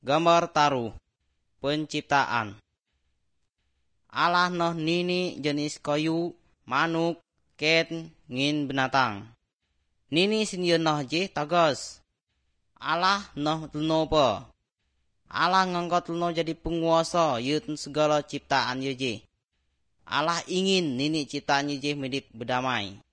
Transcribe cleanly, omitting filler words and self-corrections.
Gambar taruh penciptaan. Allah noh nini jenis kayu, manuk, ken, ngin binatang. Nini sinyeun noh je tagas. Allah noh luno pa. Allah ngangkat luno jadi penguasa yeun segala ciptaan ye je. Allah ingin nini ciptaan ye je medip berdamai.